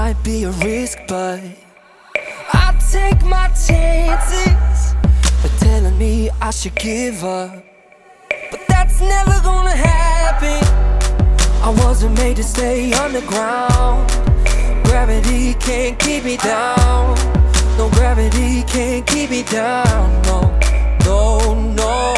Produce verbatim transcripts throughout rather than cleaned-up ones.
might be a risk, but I take my chances. They're telling me I should give up, but that's never gonna happen. I wasn't made to stay underground. Gravity can't keep me down. No, gravity can't keep me down. No, no, no.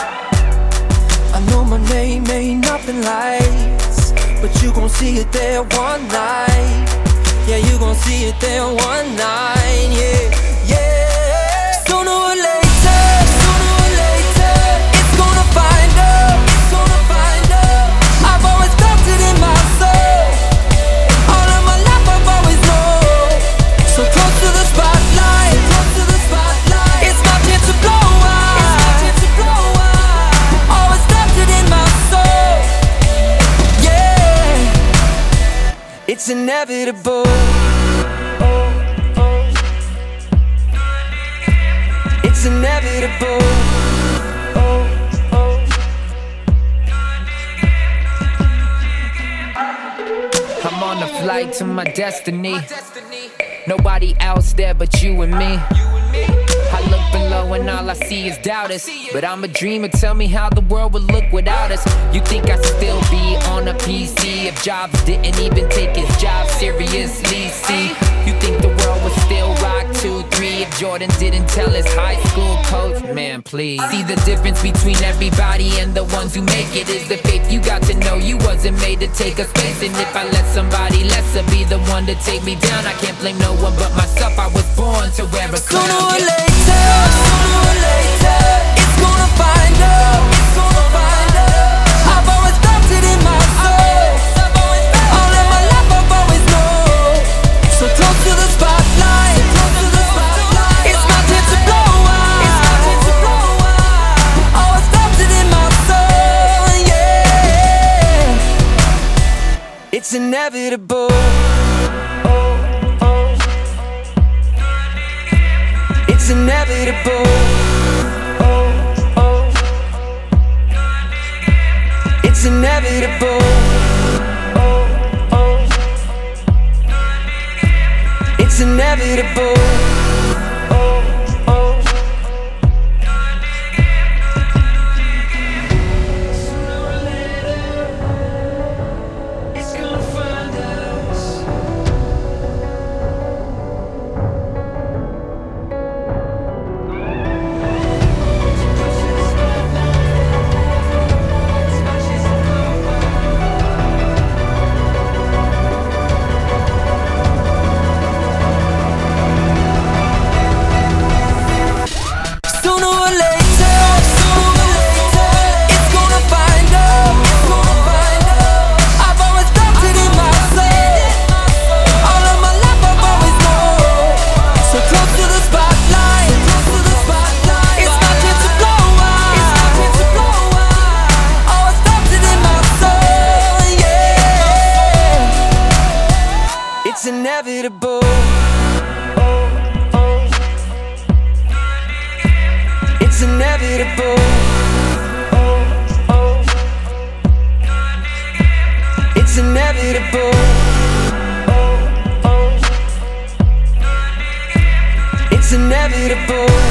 I know my name ain't nothing lights, but you gon' see it there one night. Yeah, you gon' see it there one night. Yeah, yeah. Sooner or later, sooner or later, it's gonna find us, it's gonna find us. I've always felt it in my soul. All of my life I've always known. So close to the spotlight, so close to the spotlight. It's my chance to blow out, it's my chance to blow out. Always felt it in my soul. Yeah, it's inevitable. It's inevitable. I'm on a flight to my destiny. Nobody else there but you and me. I look below and all I see is doubters, but I'm a dreamer, tell me how the world would look without us. You think I'd still be on a P C if Jobs didn't even take his job seriously? See, you think the world would still rock two three if Jordan didn't tell his high school coach? Man, please. See, the difference between everybody and the ones who make it is the faith you got to know you wasn't made to take a space. And if I let somebody lesser be the one to take me down, I can't blame no one but myself. I was born to wear a crown. Sooner or later, sooner or later, it's gonna find us, it's gonna find us. I've always felt it in my soul. All of my life I've always known. So close to the spotlight, so close to the spotlight. It's my chance to blow out, it's my chance to blow out. Always felt it in my soul, yeah. It's inevitable. It's inevitable. It's inevitable. It's inevitable. It's inevitable. It's inevitable. It's inevitable. It's inevitable.